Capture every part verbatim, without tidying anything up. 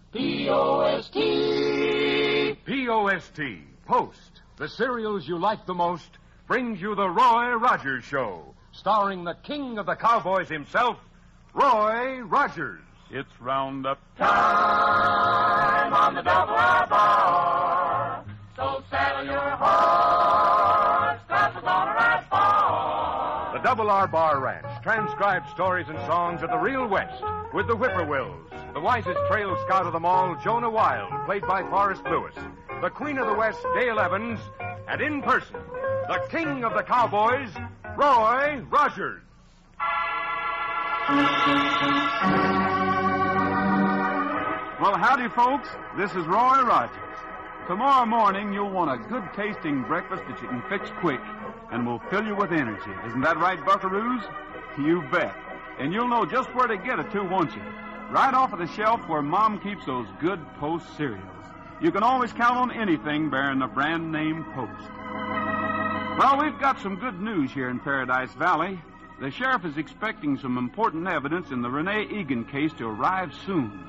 P O S T. P O S T, Post. The cereals you like the most brings you the Roy Rogers Show, starring the king of the cowboys himself, Roy Rogers. It's roundup Time on the double R bar. So saddle your horse, 'cause we're gonna ride far. The Double R Bar Ranch transcribed stories and songs of the real West with the Whippoorwills, the wisest trail scout of them all, Jonah Wild, played by Forrest Lewis, the Queen of the West, Dale Evans, and in person, the king of the cowboys, Roy Rogers. Well, howdy, folks. This is Roy Rogers. Tomorrow morning, you'll want a good-tasting breakfast that you can fix quick and will fill you with energy. Isn't that right, buckaroos? You bet. And you'll know just where to get it, too, won't you? Right off of the shelf where Mom keeps those good Post cereals. You can always count on anything bearing the brand name Post. Well, we've got some good news here in Paradise Valley. The sheriff is expecting some important evidence in the Renee Egan case to arrive soon.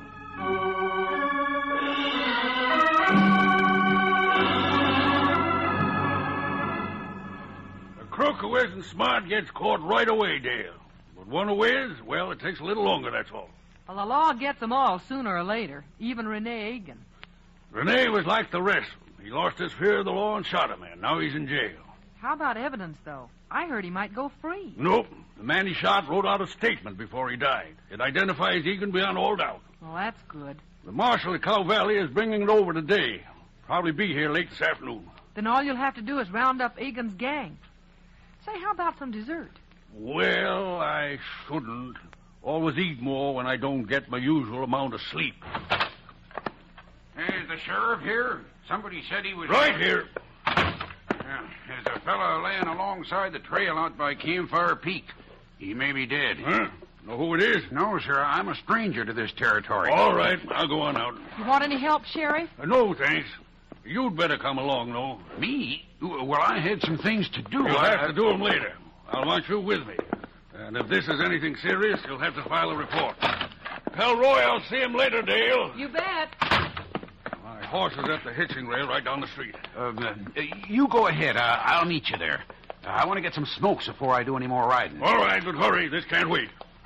A crook who isn't smart gets caught right away, Dale. But one who is, well, it takes a little longer, that's all. Well, the law gets them all sooner or later, even Renee Egan. Renee was like the rest. He lost his fear of the law and shot a man. Now he's in jail. How about evidence, though? I heard he might go free. Nope. The man he shot wrote out a statement before he died. It identifies Egan beyond all doubt. Well, that's good. The marshal at Cow Valley is bringing it over today. Probably be here late this afternoon. Then all you'll have to do is round up Egan's gang. Say, how about some dessert? Well, I shouldn't. Always eat more when I don't get my usual amount of sleep. Is the sheriff here? Somebody said he was... Right here. Yeah, there's a fellow laying alongside the trail out by Campfire Peak. He may be dead. Huh? Know who it is? No, sir. I'm a stranger to this territory. All right. I'll go on out. You want any help, Sheriff? Uh, no, thanks. You'd better come along, though. Me? Well, I had some things to do. You'll I... have to do them later. I'll want you with me. And if this is anything serious, you'll have to file a report. Tell Roy I'll see him later, Dale. You bet. My horse is at the hitching rail right down the street. Uh, uh, you go ahead. Uh, I'll meet you there. Uh, I want to get some smokes before I do any more riding. All right, but hurry. This can't wait.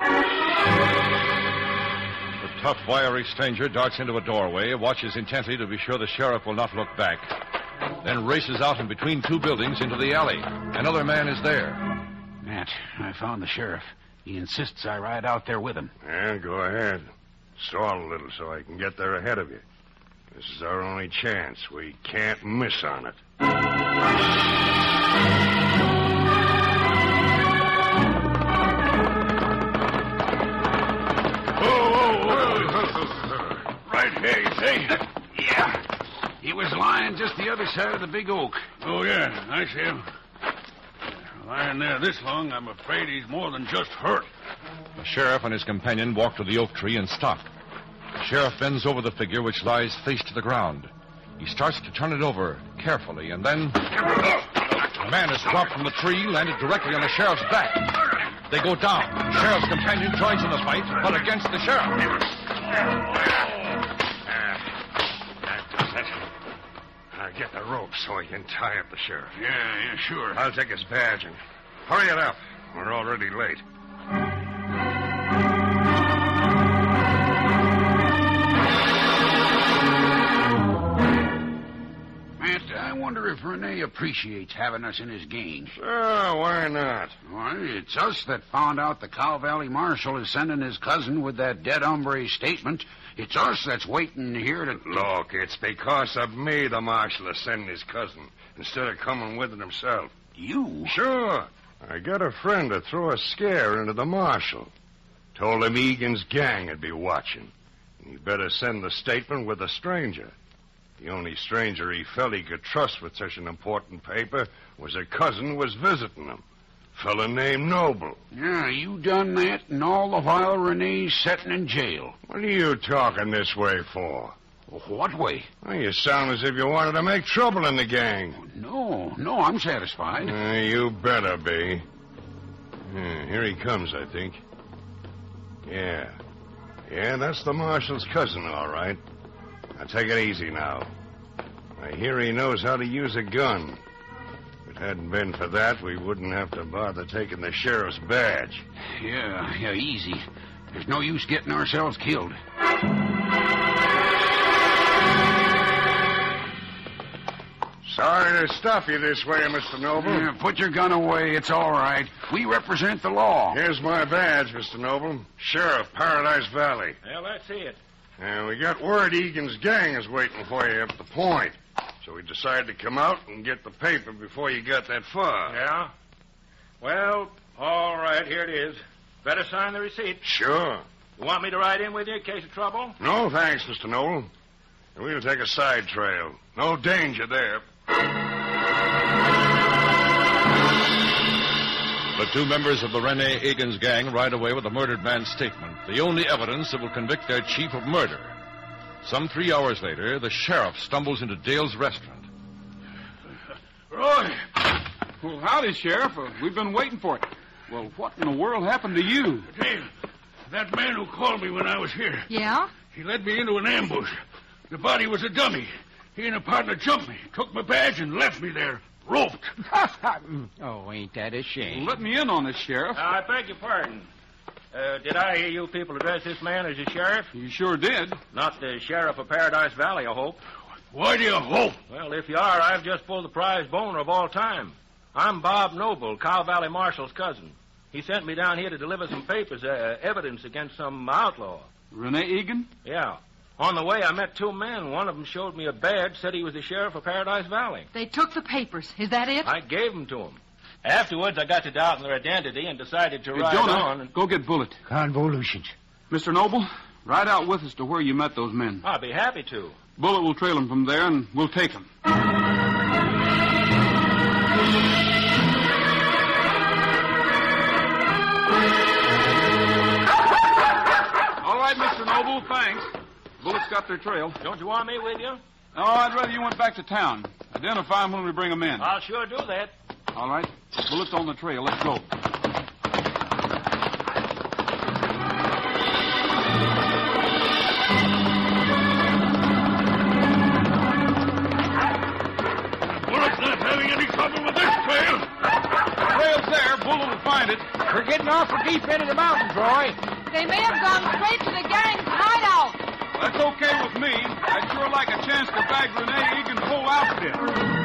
The tough, wiry stranger darts into a doorway, watches intently to be sure the sheriff will not look back, then races out in between two buildings into the alley. Another man is there. Matt, I found the sheriff. He insists I ride out there with him. Yeah, go ahead. Stall a little so I can get there ahead of you. This is our only chance. We can't miss on it. Right here, you say? Yeah. He was lying just the other side of the big oak. Oh, yeah. I see him. Lying there this long, I'm afraid he's more than just hurt. The sheriff and his companion walk to the oak tree and stop. The sheriff bends over the figure, which lies face to the ground. He starts to turn it over carefully, and then... A man is dropped from the tree, landed directly on the sheriff's back. They go down. The sheriff's companion joins in the fight, but against the sheriff. Now get the rope so I can tie up the sheriff. Yeah, yeah, sure. I'll take his badge and hurry it up. We're already late. Matt, I wonder if Renee appreciates having us in his gang. Sure, why not? Well, it's us that found out the Cow Valley Marshal is sending his cousin with that dead hombre statement. It's us that's waiting here to... Look, it's because of me the marshal is sending his cousin instead of coming with it himself. You? Sure. I got a friend to throw a scare into the marshal. Told him Egan's gang would be watching. He better send the statement with a stranger. The only stranger he felt he could trust with such an important paper was a cousin who was visiting him. Fella named Noble. Yeah, you done that, and all the while Renee's sitting in jail. What are you talking this way for? What way? Well, you sound as if you wanted to make trouble in the gang. No, no, I'm satisfied. Uh, you better be. Yeah, here he comes, I think. Yeah. Yeah, that's the marshal's cousin, all right. Now, take it easy now. I hear he knows how to use a gun. If it hadn't been for that, we wouldn't have to bother taking the sheriff's badge. Yeah, yeah, easy. There's no use getting ourselves killed. Sorry to stop you this way, Mister Noble. Yeah, put your gun away. It's all right. We represent the law. Here's my badge, Mister Noble. Sheriff, Paradise Valley. Well, let's see it. And we got word Egan's gang is waiting for you up at the point. So we decided to come out and get the paper before you got that far. Yeah? Well, all right, here it is. Better sign the receipt. Sure. You want me to ride in with you in case of trouble? No, thanks, Mister Noble. We'll take a side trail. No danger there. The two members of the Rene Egan's gang ride away with the murdered man's statement, the only evidence that will convict their chief of murder. Some three hours later, the sheriff stumbles into Dale's restaurant. Roy! Well, howdy, Sheriff. Uh, we've been waiting for it. Well, what in the world happened to you? Dale, that man who called me when I was here. Yeah? He led me into an ambush. The body was a dummy. He and a partner jumped me, took my badge, and left me there, roped. Oh, ain't that a shame? Well, let me in on this, Sheriff. Uh, I beg your pardon. Uh, did I hear you people address this man as a sheriff? You sure did. Not the sheriff of Paradise Valley, I hope. Why do you hope? Well, if you are, I've just pulled the prize boner of all time. I'm Bob Noble, Cow Valley Marshal's cousin. He sent me down here to deliver some papers, uh, evidence against some outlaw. Rene Egan? Yeah. On the way, I met two men. One of them showed me a badge, said he was the sheriff of Paradise Valley. They took the papers. Is that it? I gave them to him. Afterwards, I got to doubt their identity and decided to Hey, ride Jonah, on. And... go get Bullet. Convolutions. Mister Noble, ride out with us to where you met those men. I'll be happy to. Bullet will trail them from there, and we'll take them. All right, Mister Noble, thanks. Bullet's got their trail. Don't you want me with you? No, I'd rather you went back to town. Identify them when we bring them in. I'll sure do that. All right. Bullet's on the trail. Let's go. Bullet's not having any trouble with this trail. The trail's there. Bullet will find it. We're getting awful deep into the mountains, Roy. They may have gone straight to the gang's hideout. That's okay with me. I'd sure like a chance to bag Rene Egan's whole outfit.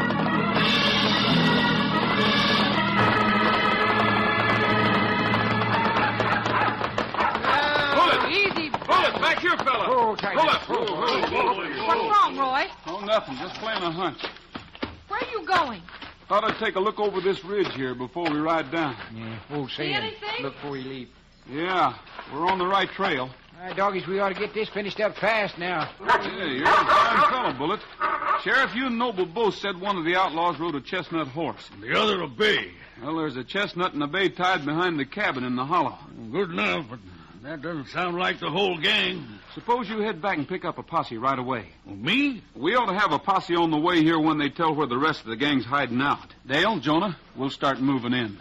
Easy. Bullet, back here, fella. Oh, tight. Bullet. What's wrong, Roy? Oh, nothing. Just playing a hunch. Where are you going? Thought I'd take a look over this ridge here before we ride down. Yeah, won't say See anything. anything? Look before you leave. Yeah, we're on the right trail. All right, doggies, we ought to get this finished up fast now. Yeah, you're a fine fellow, Bullet. Sheriff, you and Noble both said one of the outlaws rode a chestnut horse. The other a bay. Well, there's a chestnut and a bay tied behind the cabin in the hollow. Good enough, but that doesn't sound like the whole gang. Suppose you head back and pick up a posse right away. Me? We ought to have a posse on the way here when they tell where the rest of the gang's hiding out. Dale, Jonah, we'll start moving in.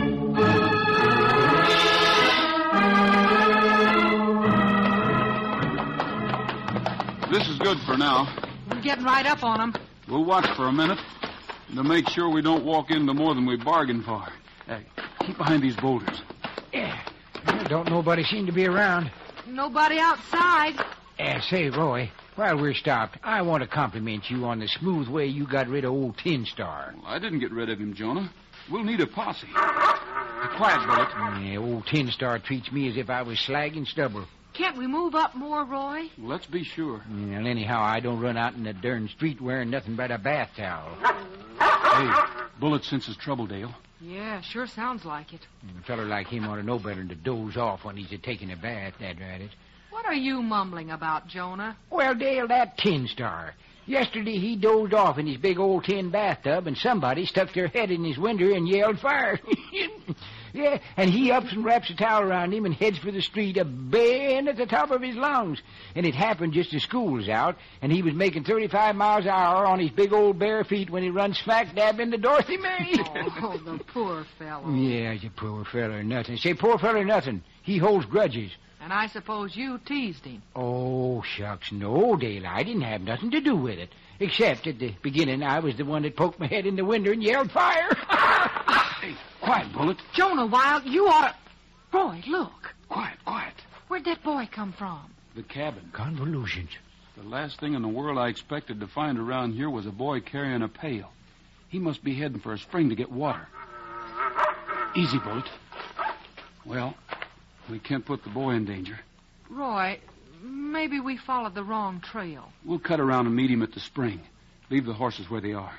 This is good for now. We're getting right up on them. We'll watch for a minute to make sure we don't walk into more than we bargained for. Uh, keep behind these boulders. Yeah. Well, don't nobody seem to be around. Nobody outside. Uh, say, Roy, while we're stopped, I want to compliment you on the smooth way you got rid of old Tin Star. Well, I didn't get rid of him, Jonah. We'll need a posse. Be quiet, Bullet. Yeah, old Tin Star treats me as if I was slagging stubble. Can't we move up more, Roy? Well, let's be sure. Well, anyhow, I don't run out in the darn street wearing nothing but a bath towel. Hey, Bullet senses trouble, Dale. Yeah, sure sounds like it. A feller like him ought to know better than to doze off when he's a taking a bath, that right it. What are you mumbling about, Jonah? Well, Dale, that Tin Star. Yesterday he dozed off in his big old tin bathtub, and somebody stuck their head in his window and yelled fire. Yeah, and he ups and wraps a towel around him and heads for the street, a baying at the top of his lungs. And it happened just as school was out, and he was making thirty-five miles an hour on his big old bare feet when he run smack dab into Dorothy May. Oh, the poor fellow. Yeah, he's a poor feller, nothing. Say, poor feller, nothing. He holds grudges. And I suppose you teased him. Oh, shucks, no, Dale. I didn't have nothing to do with it. Except at the beginning, I was the one that poked my head in the window and yelled fire. Hey, quiet, Bullet. Jonah Wild, you ought to... Roy, look. Quiet, quiet. Where'd that boy come from? The cabin. Convolutions. The last thing in the world I expected to find around here was a boy carrying a pail. He must be heading for a spring to get water. Easy, Bullet. Well, we can't put the boy in danger. Roy, maybe we followed the wrong trail. We'll cut around and meet him at the spring. Leave the horses where they are.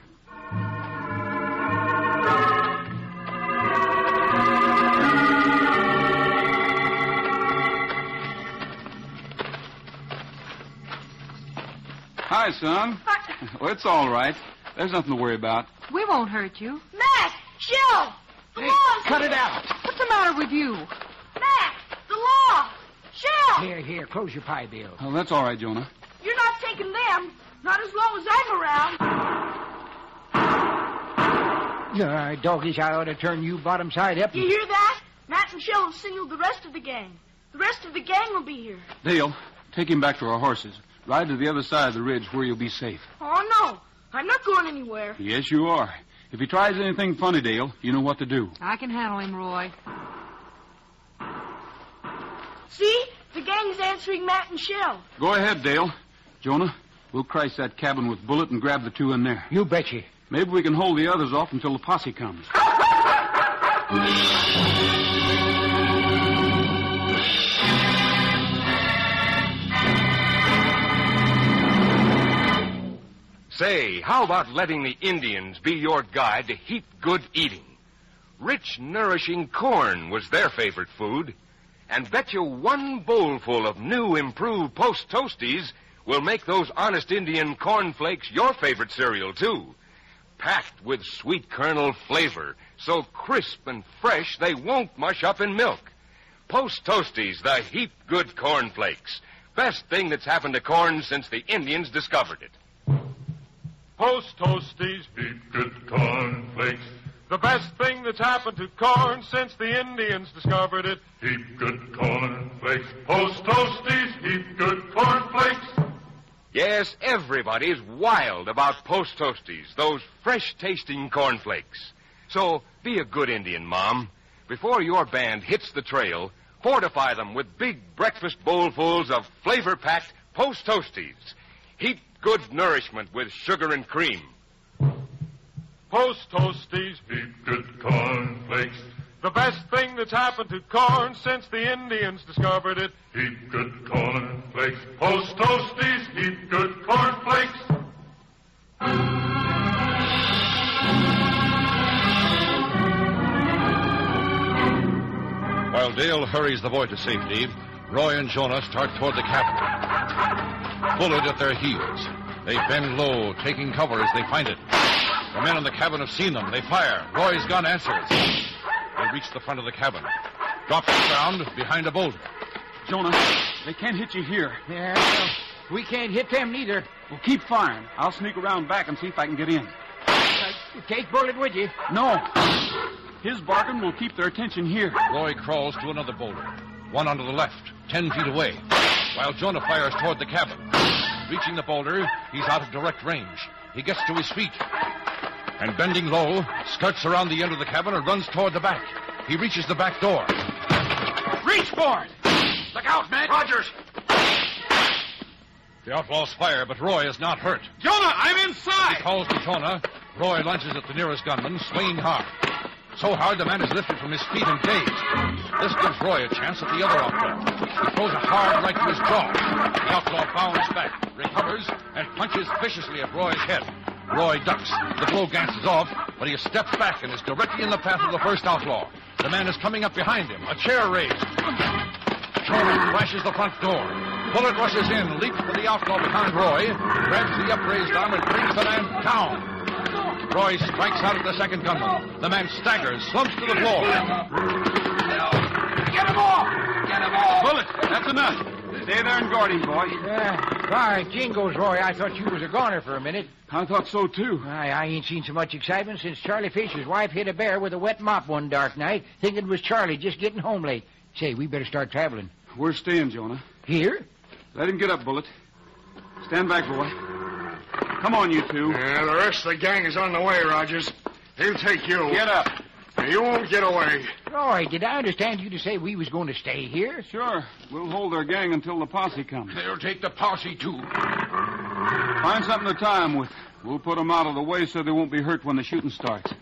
Hi, son. Hi. Well, it's all right. There's nothing to worry about. We won't hurt you. Mac! Shell! The Hey, law's cut here. it out. What's the matter with you? Mac! The law! Shell! Here, here, close your pie, Bill. Oh, that's all right, Jonah. You're not taking them. Not as long as I'm around. All right, doggies, I ought to turn you bottom side up. You hear that? Matt and Shell have signaled the rest of the gang. The rest of the gang will be here. Dale, take him back to our horses. Ride to the other side of the ridge where you'll be safe. Oh, no. I'm not going anywhere. Yes, you are. If he tries anything funny, Dale, you know what to do. I can handle him, Roy. See? The gang's answering Matt and Shell. Go ahead, Dale. Jonah, we'll crisis that cabin with Bullet and grab the two in there. You betcha. Maybe we can hold the others off until the posse comes. Say, how about letting the Indians be your guide to heap good eating? Rich, nourishing corn was their favorite food. And bet you one bowlful of new, improved Post Toasties will make those honest Indian cornflakes your favorite cereal, too. Packed with sweet kernel flavor, so crisp and fresh they won't mush up in milk. Post Toasties, the heap good cornflakes. Best thing that's happened to corn since the Indians discovered it. Post Toasties, heap good cornflakes. The best thing that's happened to corn since the Indians discovered it. Heap good cornflakes. Post Toasties, heap good cornflakes. Yes, everybody's wild about Post Toasties, those fresh-tasting cornflakes. So be a good Indian, Mom. Before your band hits the trail, fortify them with big breakfast bowlfuls of flavor-packed Post Toasties. Heap good nourishment with sugar and cream. Post Toasties, heap good cornflakes. The best thing that's happened to corn since the Indians discovered it. Heap good cornflakes. Post Toasties, heap good cornflakes. While Dale hurries the boy to safety, Roy and Jonah start toward the cabin. Bullet at their heels. They bend low, taking cover as they find it. The men in the cabin have seen them. They fire. Roy's gun answers. They reach the front of the cabin. Drop to the ground behind a boulder. Jonah, they can't hit you here. Yeah, well, we can't hit them neither. Well, keep firing. I'll sneak around back and see if I can get in. Uh, take Bullet with you. No. His barking will keep their attention here. Roy crawls to another boulder. One on to the left, ten feet away, while Jonah fires toward the cabin. Reaching the boulder, he's out of direct range. He gets to his feet and, bending low, skirts around the end of the cabin and runs toward the back. He reaches the back door. Reach for it! Look out, man! Rogers! The outlaws fire, but Roy is not hurt. Jonah, I'm inside! He calls to Jonah. Roy lunges at the nearest gunman, swinging hard. So hard the man is lifted from his feet and dazed. This gives Roy a chance at the other outlaw. He throws a hard right to his jaw. The outlaw bounds back, recovers, and punches viciously at Roy's head. Roy ducks. The blow glances off, but he steps back and is directly in the path of the first outlaw. The man is coming up behind him, a chair raised. Jonah flashes the front door. Bullet rushes in, leaps for the outlaw behind Roy, grabs the upraised arm and brings the man down. Roy strikes out at the second gunman. The man staggers, slumps to the floor. Get him off! Get him off! Bullet, that's enough. Stay there and guard him, boy. Yeah. All right, Jingoes, Roy. I thought you was a goner for a minute. I thought so, too. I, I ain't seen so much excitement since Charlie Fisher's wife hit a bear with a wet mop one dark night, thinking it was Charlie just getting home late. Say, we better start traveling. We're staying, Jonah. Here? Let him get up, Bullet. Stand back, boy. Come on, you two. Yeah, the rest of the gang is on the way, Rogers. He'll take you. Get up. You won't get away. Roy, did I understand you to say we was going to stay here? Sure. We'll hold their gang until the posse comes. They'll take the posse, too. Find something to tie them with. We'll put them out of the way so they won't be hurt when the shooting starts.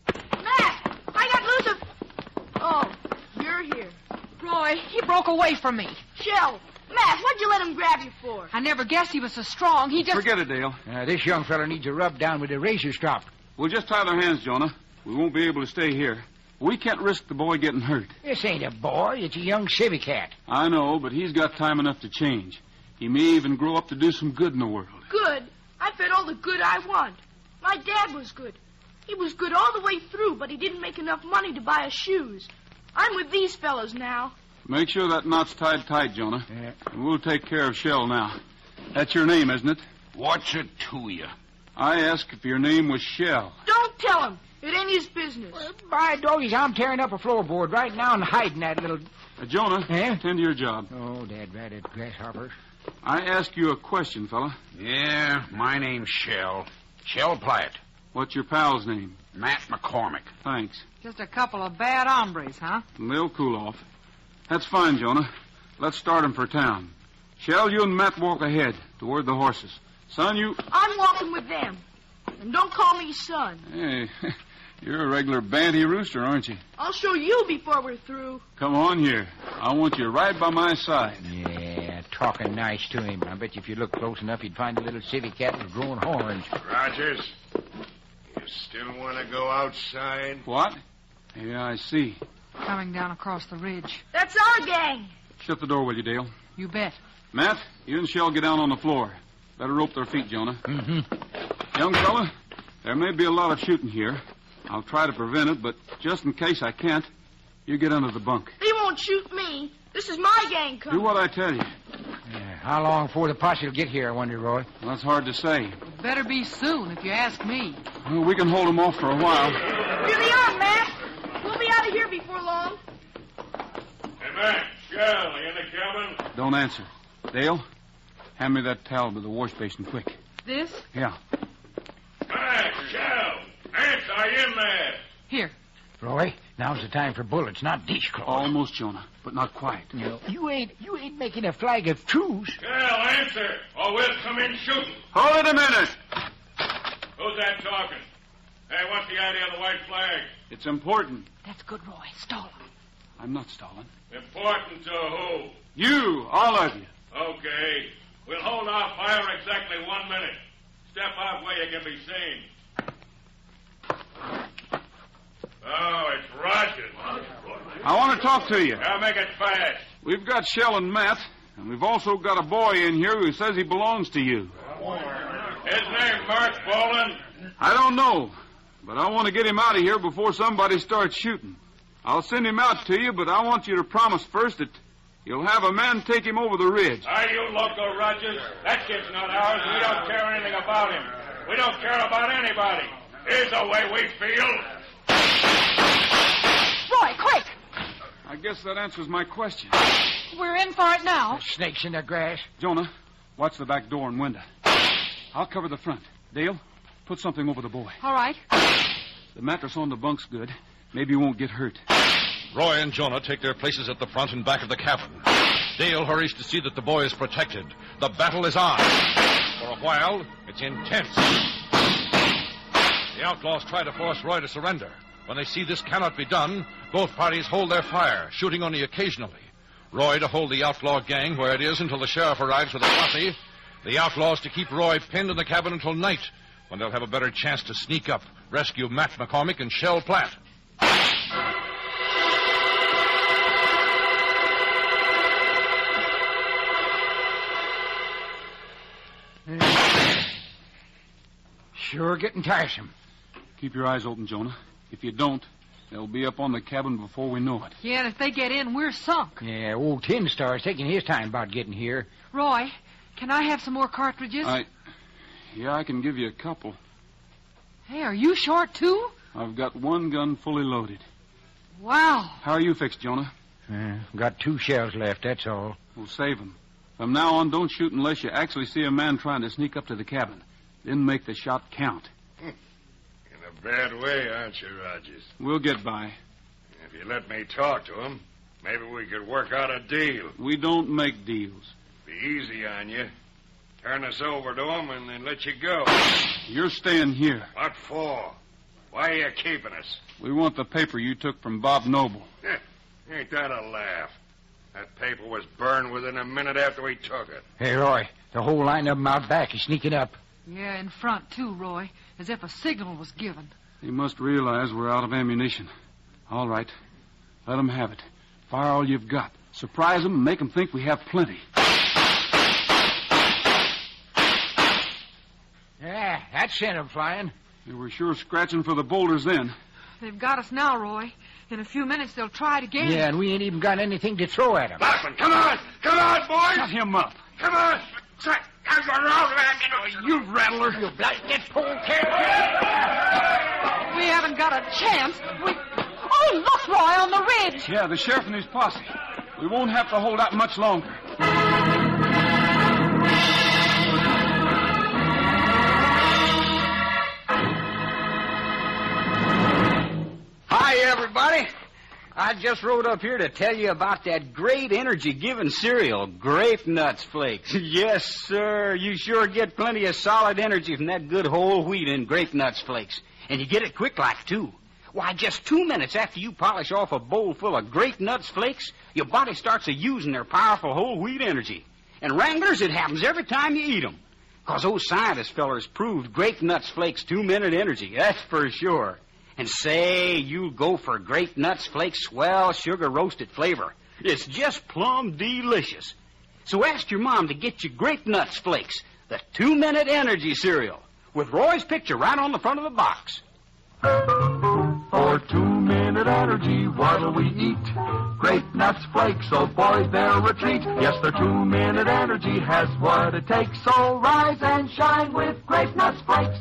Matt, I got loose of... Oh, you're here. Roy, he broke away from me. Shell, Matt, what'd you let him grab you for? I never guessed he was so strong. He just... Forget it, Dale. Uh, this young fella needs a rub down with a razor strop. We'll just tie their hands, Jonah. We won't be able to stay here. We can't risk the boy getting hurt. This ain't a boy. It's a young civic cat. I know, but he's got time enough to change. He may even grow up to do some good in the world. Good? I fed all the good I want. My dad was good. He was good all the way through, but he didn't make enough money to buy us shoes. I'm with these fellows now. Make sure that knot's tied tight, Jonah. Yeah. And we'll take care of Shell now. That's your name, isn't it? What's it to you? I asked if your name was Shell. Don't tell him. It ain't his business. Well, by doggies, I'm tearing up a floorboard right now and hiding that little... Uh, Jonah, Eh? attend to your job. Oh, dad ratted grasshoppers. I ask you a question, fella. Yeah, my name's Shell. Shell Platt. What's your pal's name? Matt McCormick. Thanks. Just a couple of bad hombres, huh? And they'll cool off. That's fine, Jonah. Let's start 'em for town. Shell, you and Matt walk ahead toward the horses. Son, you... I'm walking with them. And don't call me son. Hey, you're a regular banty rooster, aren't you? I'll show you before we're through. Come on here. I want you right by my side. Yeah, talking nice to him. I bet you if you look close enough, you'd find a little civic cat with growing horns. Rogers, you still want to go outside? What? Yeah, I see. Coming down across the ridge. That's our gang. Shut the door, will you, Dale? You bet. Matt, you and Shell get down on the floor. Better rope their feet, Jonah. Mm-hmm. Young fella, there may be a lot of shooting here. I'll try to prevent it, but just in case I can't, you get under the bunk. They won't shoot me. This is my gang coming. Do what I tell you. Yeah, how long before the posse will get here, I wonder, Roy? Well, that's hard to say. It better be soon, if you ask me. Well, we can hold them off for a while. Here they are, Matt. We'll be out of here before long. Hey, Matt, Shell, you in the cabin? Don't answer. Dale, hand me that towel to the wash basin, quick. This? Yeah. Matt, Shell, answer, are you in there? Here. Roy, now's the time for bullets, not dish-cloth. Almost, Jonah, but not quite. No, you ain't you ain't making a flag of truce. Shell, answer, or we'll come in shooting. Hold it a minute. Who's that talking? Hey, what's the idea of the white flag? It's important. That's good, Roy. Stalin. I'm not stalling. Important to who? You, all of you. Okay. We'll hold our fire exactly one minute. Step out where you can be seen. Oh, it's Rogers. I want to talk to you. Now make it fast. We've got Shell and Matt, and we've also got a boy in here who says he belongs to you. His name, Mark Boland. I don't know, but I want to get him out of here before somebody starts shooting. I'll send him out to you, but I want you to promise first that you'll have a man take him over the ridge. Are you loco, Rogers? That kid's not ours. We don't care anything about him. We don't care about anybody. Here's the way we feel. Roy, quick! I guess that answers my question. We're in for it now. Snakes in the grass. Jonah, watch the back door and window. I'll cover the front. Dale, put something over the boy. All right. The mattress on the bunk's good. Maybe you won't get hurt. Roy and Jonah take their places at the front and back of the cabin. Dale hurries to see that the boy is protected. The battle is on. For a while, it's intense. The outlaws try to force Roy to surrender. When they see this cannot be done, both parties hold their fire, shooting only occasionally. Roy to hold the outlaw gang where it is until the sheriff arrives with a posse. The outlaws to keep Roy pinned in the cabin until night, when they'll have a better chance to sneak up, rescue Matt McCormick and Shell Platt. Sure getting tiresome. Keep your eyes open, Jonah. If you don't, they'll be up on the cabin before we know it. Yeah, and if they get in, we're sunk. Yeah, old Tin Star's taking his time about getting here. Roy, can I have some more cartridges? I... Yeah, I can give you a couple. Hey, are you short, too? I've got one gun fully loaded. Wow. How are you fixed, Jonah? Uh, got two shells left, that's all. We'll save them. From now on, don't shoot unless you actually see a man trying to sneak up to the cabin. Then make the shot count. In a bad way, aren't you, Rogers? We'll get by. If you let me talk to him, maybe we could work out a deal. We don't make deals. Be easy on you. Turn us over to him and then let you go. You're staying here. What for? Why are you keeping us? We want the paper you took from Bob Noble. Ain't that a laugh? That paper was burned within a minute after we took it. Hey, Roy, the whole line of them out back is sneaking up. Yeah, in front, too, Roy, as if a signal was given. They must realize we're out of ammunition. All right. Let them have it. Fire all you've got. Surprise them and make them think we have plenty. Yeah, that sent them flying. They were sure scratching for the boulders then. They've got us now, Roy. In a few minutes, they'll try it again. Yeah, and we ain't even got anything to throw at them. Laughlin, come on! Come on, boys! Shut him up. Come on! You rattler. You blasted polecat. We haven't got a chance. We... Oh, look, Roy, on the ridge. Yeah, the sheriff and his posse. We won't have to hold out much longer. Hi, everybody. I just rode up here to tell you about that great energy-giving cereal, Grape Nuts Flakes. Yes, sir. You sure get plenty of solid energy from that good whole wheat in Grape Nuts Flakes. And you get it quick like, too. Why, just two minutes after you polish off a bowl full of Grape Nuts Flakes, your body starts a-using their powerful whole wheat energy. And Wranglers, it happens every time you eat them. Because those scientist fellers proved Grape Nuts Flakes two-minute energy, that's for sure. And say, you go for Grape Nuts Flakes swell sugar roasted flavor. It's just plumb delicious. So ask your mom to get you Grape Nuts Flakes, the two-minute energy cereal, with Roy's picture right on the front of the box. For two-minute energy, what'll we eat? Grape Nuts Flakes, oh boy, they're a treat. Yes, their two-minute energy has what it takes. So rise and shine with Grape Nuts Flakes.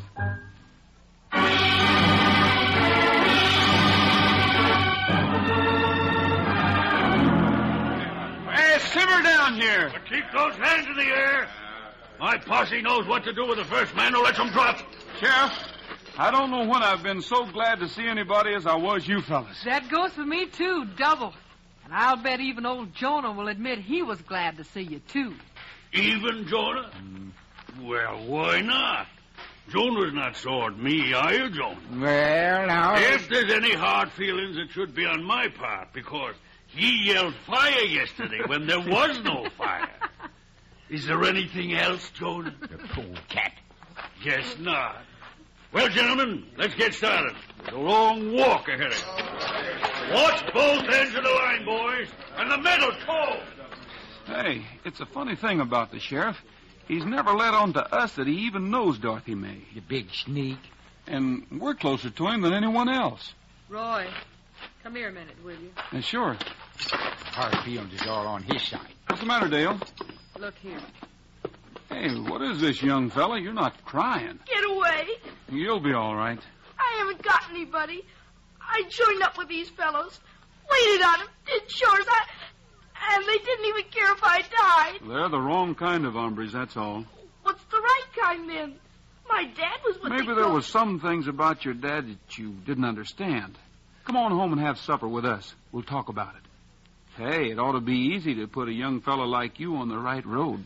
Hey, simmer down here. But keep those hands in the air. My posse knows what to do with the first man who lets them drop. Sheriff, I don't know when I've been so glad to see anybody as I was you fellas. That goes for me, too, double. And I'll bet even old Jonah will admit he was glad to see you, too. Even Jonah? Mm. Well, why not? Jonah's not sore at me, are you, Jonah? Well, now... If there's any hard feelings, it should be on my part, because he yelled fire yesterday when there was no fire. Is there anything else, Jonah? The polecat. Guess not. Well, gentlemen, let's get started. There's a long walk ahead of us. Watch both ends of the line, boys, and the middle, too. Hey, it's a funny thing about the sheriff. He's never let on to us that he even knows Dorothy May. You big sneak. And we're closer to him than anyone else. Roy, come here a minute, will you? Uh, sure. Hard feelings is all on his side. What's the matter, Dale? Look here. Hey, what is this, young fella? You're not crying. Get away. You'll be all right. I haven't got anybody. I joined up with these fellows, waited on them, did chores, I, and they didn't even care if I died. They're the wrong kind of hombres, that's all. What's the right kind, then? My dad was what Maybe they there call... was some things about your dad that you didn't understand. Come on home and have supper with us. We'll talk about it. Hey, it ought to be easy to put a young fellow like you on the right road.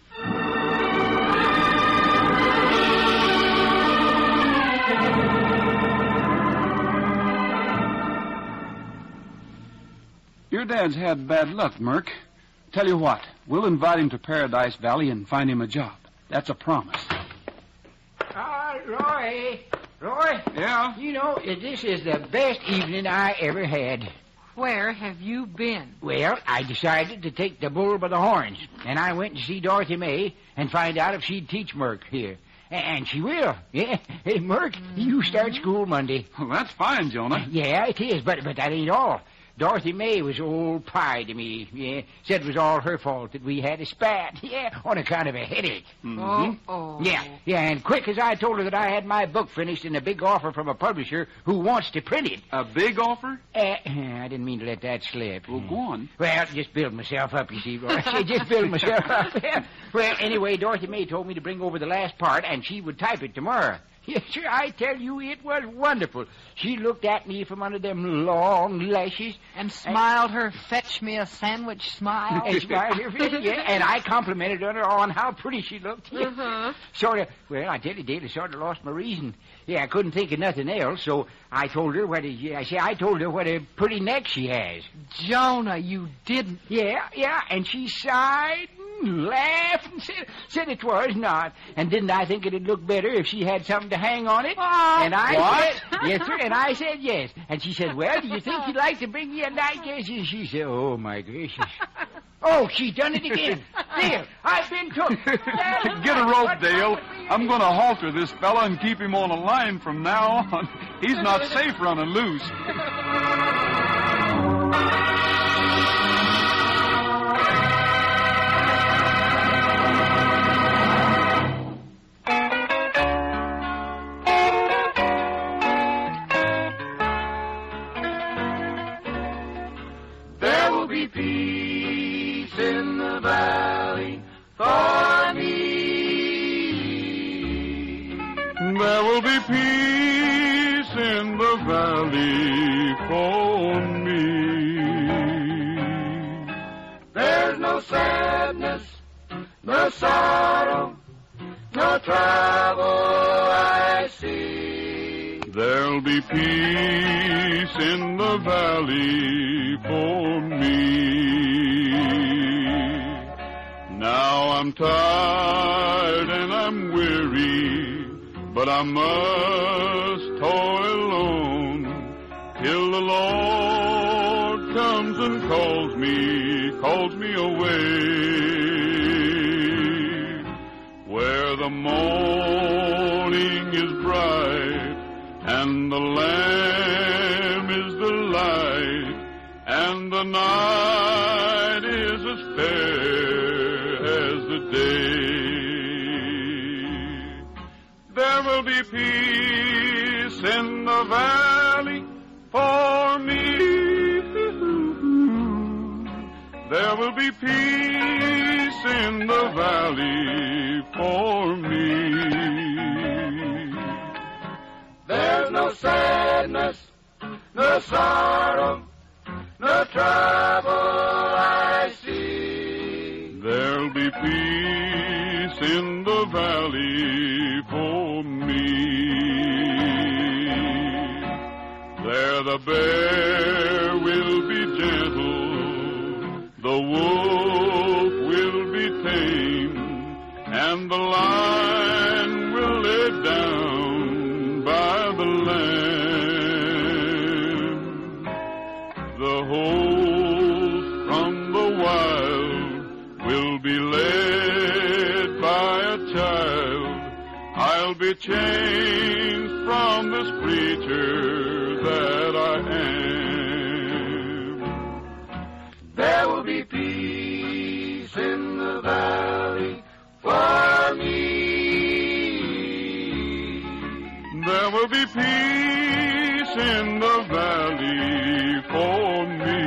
Your dad's had bad luck, Merc. Tell you what, we'll invite him to Paradise Valley and find him a job. That's a promise. Ah, uh, Roy. Roy? Yeah? You know, this is the best evening I ever had. Where have you been? Well, I decided to take the bull by the horns, and I went to see Dorothy May and find out if she'd teach Merc here. And she will. Yeah. Hey, Merc, mm-hmm. You start school Monday. Well, that's fine, Jonah. Yeah, it is, but but that ain't all. Dorothy May was old pie to me. Yeah, said it was all her fault that we had a spat. Yeah, on account of a headache. Mm-hmm. Oh, Yeah, yeah, and quick as I told her that I had my book finished and a big offer from a publisher who wants to print it. A big offer? Uh, I didn't mean to let that slip. Well, go on. Well, just build myself up, you see, Roy. Just build myself up. Well, anyway, Dorothy May told me to bring over the last part, and she would type it tomorrow. Yes, sir, I tell you, it was wonderful. She looked at me from under them long lashes. And smiled her fetch-me-a-sandwich smile. And smiled her face, yeah, and I complimented her on how pretty she looked. Yeah. Uh-huh. Sort of, well, I tell you, Dale, I sort of lost my reason. Yeah, I couldn't think of nothing else, so I told her what a, yeah, I say, I told her what a pretty neck she has. Jonah, you didn't. Yeah, yeah, and she sighed and laughed and said, said it was not. And didn't I think it'd look better if she had something to hang on it? Oh, and I what? said, yes, sir, and I said yes. And she said, well, do you think you'd like to bring me a nightcap? And she said, oh, my gracious. Oh, she's done it again. There, I've been took. Get a rope, Dale. I'm going to halter this fella and keep him on a line from now on. He's not safe running loose. There will be peace in the valley for me. There will be peace in the valley for me. There's no sadness, no sorrow, no trouble I see. There'll be peace in the valley for me. Now I'm tired and I'm weary, but I must toil on till the Lord comes and calls me, calls me away. Where the morning is bright and the Lamb is the light, and the night is as fair as the day. There will be peace in the valley for me. There will be peace in the valley for me. There's no sadness, no sorrow, no trouble I see. There'll be peace in the valley for me. There the bear will be gentle, the wolf will be tame, and the lion will lay down by the lamb. The host from the wild will be led by a child. I'll be changed from this creature that I am. There will be peace in the valley for me. There will be peace in the valley for me.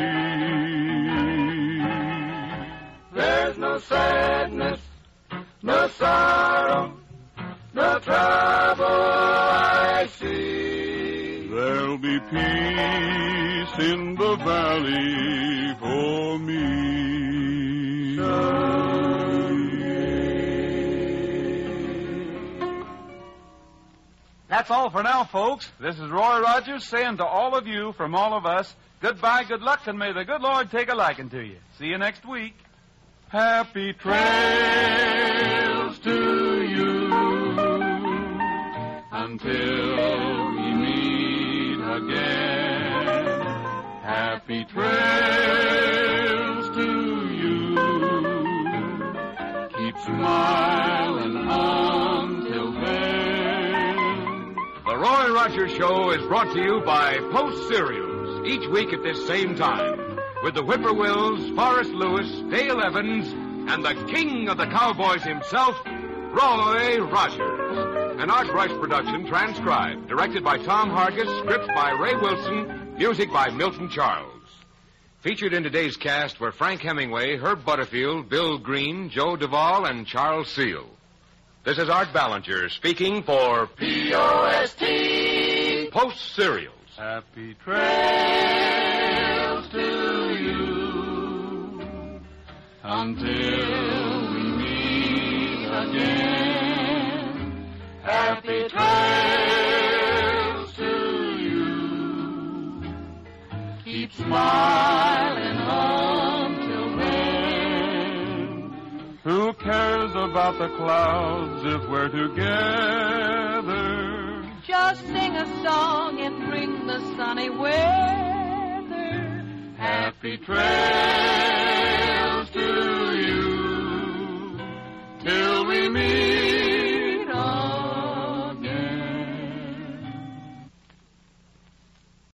There's no sadness, no sorrow, no trouble I see. There'll be peace in the valley for me. That's all for now, folks. This is Roy Rogers saying to all of you from all of us, goodbye, good luck, and may the good Lord take a liking to you. See you next week. Happy trails to you until we meet again. Happy trails to you. Keep smiling until then. The Roy Rogers Show is brought to you by Post Cereals, each week at this same time, with the Whippoorwills, Forrest Lewis, Dale Evans, and the king of the cowboys himself, Roy Rogers. An Art Rush production transcribed, directed by Tom Hargis, script by Ray Wilson, music by Milton Charles. Featured in today's cast were Frank Hemingway, Herb Butterfield, Bill Green, Joe Duvall, and Charles Seal. This is Art Ballinger speaking for P O S T Post Cereals. Happy trails to you until we meet again. Happy trails to you. Keep smiling until then. Who cares about the clouds if we're together? Just sing a song and bring the sunny weather. Happy trails.